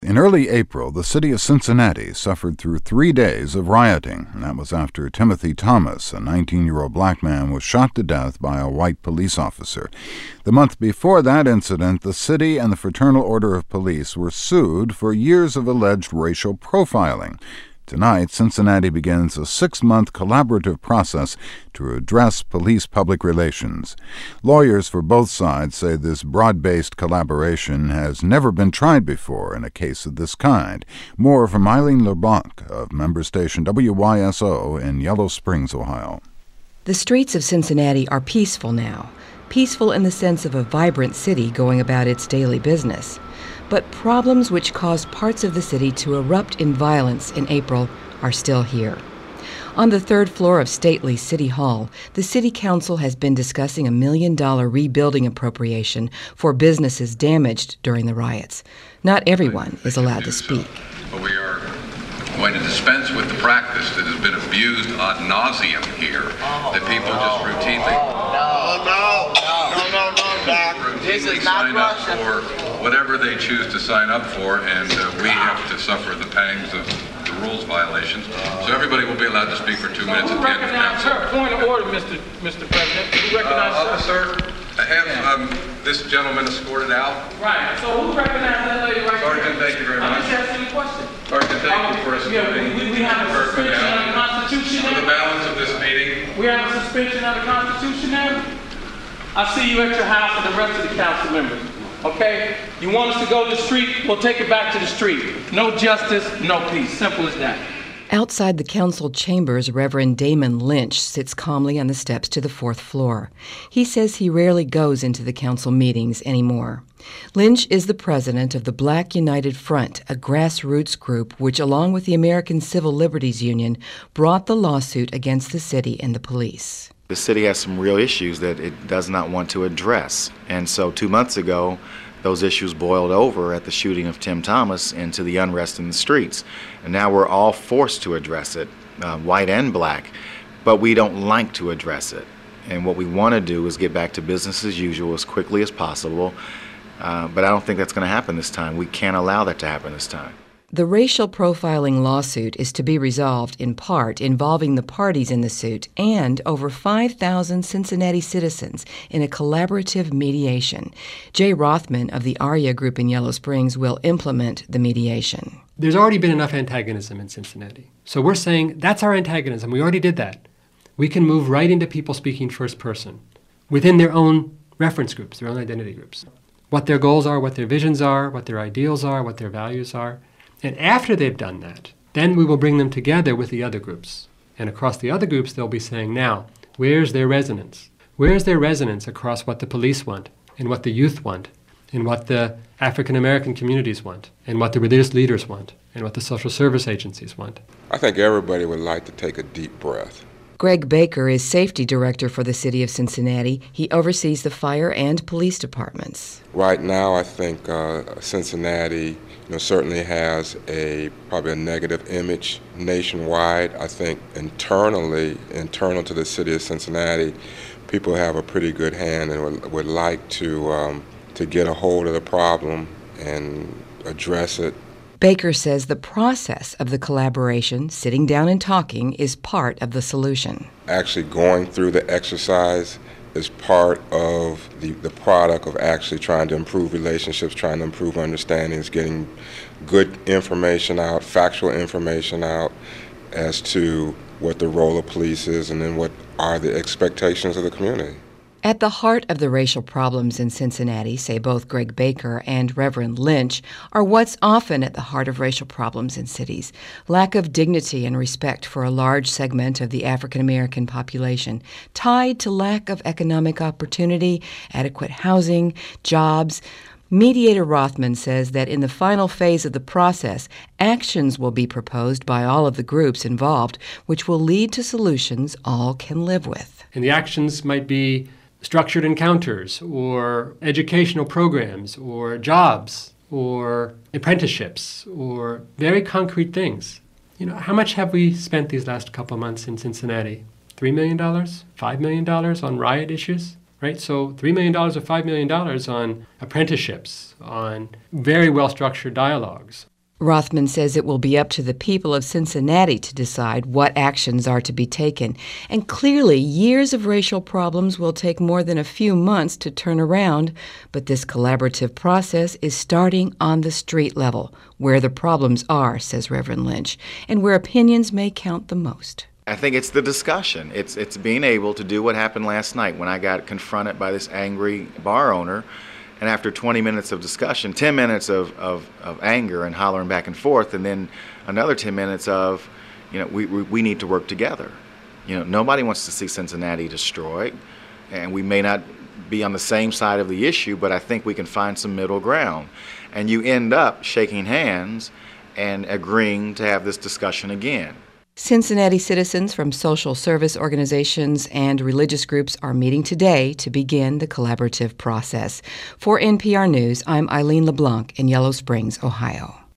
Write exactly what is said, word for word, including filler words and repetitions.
In early April, the city of Cincinnati suffered through three days of rioting. That was after Timothy Thomas, a nineteen-year-old black man, was shot to death by a white police officer. The month before that incident, the city and the Fraternal Order of Police were sued for years of alleged racial profiling. Tonight, Cincinnati begins a six-month collaborative process to address police public relations. Lawyers for both sides say this broad-based collaboration has never been tried before in a case of this kind. More from Eileen LeBlanc of member station W Y S O in Yellow Springs, Ohio. The streets of Cincinnati are peaceful now. Peaceful in the sense of a vibrant city going about its daily business. But problems which caused parts of the city to erupt in violence in April are still here. On the third floor of stately City Hall, the City Council has been discussing a million-dollar rebuilding appropriation for businesses damaged during the riots. Not everyone is allowed to speak. But we are going to dispense with the practice that has been abused ad nauseum here, oh, that people no, just routinely, oh, no, no, no, no, no, no, this is not sign up for whatever they choose to sign up for, and uh, we have to suffer the pangs of the rules violations. So everybody will be allowed to speak for two so minutes at the end of council. Point of order, Mister Mister President. Who recognizes uh, Officer, I have um, this gentleman escorted out. Right. So who recognizes that lady right Sergeant, here? thank you very much. I'm just asking you a question. Sergeant, thank you for escorting. Yeah, we, we have a suspension of the Constitution. For the balance of this meeting. We have a suspension of the Constitution now. I see you at your house and the rest of the council members. Okay? You want us to go to the street? We'll take it back to the street. No justice, no peace. Simple as that. Outside the council chambers, Reverend Damon Lynch sits calmly on the steps to the fourth floor. He says he rarely goes into the council meetings anymore. Lynch is the president of the Black United Front, a grassroots group which, along with the American Civil Liberties Union, brought the lawsuit against the city and the police. The city has some real issues that it does not want to address. And so two months ago, those issues boiled over at the shooting of Tim Thomas into the unrest in the streets. And now we're all forced to address it, uh, white and black, but we don't like to address it. And what we want to do is get back to business as usual as quickly as possible. Uh, but I don't think that's going to happen this time. We can't allow that to happen this time. The racial profiling lawsuit is to be resolved in part involving the parties in the suit and over five thousand Cincinnati citizens in a collaborative mediation. Jay Rothman of the ARIA Group in Yellow Springs will implement the mediation. There's already been enough antagonism in Cincinnati. So we're saying that's our antagonism. We already did that. We can move right into people speaking first person within their own reference groups, their own identity groups. What their goals are, what their visions are, what their ideals are, what their values are. And after they've done that, then we will bring them together with the other groups. And across the other groups, they'll be saying, now, where's their resonance? Where's their resonance across what the police want, and what the youth want, and what the African American communities want, and what the religious leaders want, and what the social service agencies want? I think everybody would like to take a deep breath. Greg Baker is safety director for the city of Cincinnati. He oversees the fire and police departments. Right now, I think uh, Cincinnati you know, certainly has a probably a negative image nationwide. I think internally, internal to the city of Cincinnati, people have a pretty good hand and would, would like to um, to get a hold of the problem and address it. Baker says the process of the collaboration, sitting down and talking, is part of the solution. Actually going through the exercise is part of the, the product of actually trying to improve relationships, trying to improve understandings, getting good information out, factual information out as to what the role of police is and then what are the expectations of the community. At the heart of the racial problems in Cincinnati, say both Greg Baker and Reverend Lynch, are what's often at the heart of racial problems in cities: lack of dignity and respect for a large segment of the African American population, tied to lack of economic opportunity, adequate housing, jobs. Mediator Rothman says that in the final phase of the process, actions will be proposed by all of the groups involved, which will lead to solutions all can live with. And the actions might be structured encounters, or educational programs, or jobs, or apprenticeships, or very concrete things. You know, how much have we spent these last couple of months in Cincinnati? Three million dollars? Five million dollars on riot issues? Right? So three million dollars or five million dollars on apprenticeships, on very well-structured dialogues. Rothman says it will be up to the people of Cincinnati to decide what actions are to be taken. And clearly, years of racial problems will take more than a few months to turn around. But this collaborative process is starting on the street level, where the problems are, says Reverend Lynch, and where opinions may count the most. I think it's the discussion. It's, it's being able to do what happened last night when I got confronted by this angry bar owner. And after twenty minutes of discussion, ten minutes of, of, of anger and hollering back and forth, and then another ten minutes of, you know, we, we, we need to work together. You know, nobody wants to see Cincinnati destroyed, and we may not be on the same side of the issue, but I think we can find some middle ground. And you end up shaking hands and agreeing to have this discussion again. Cincinnati citizens from social service organizations and religious groups are meeting today to begin the collaborative process. For N P R News, I'm Eileen LeBlanc in Yellow Springs, Ohio.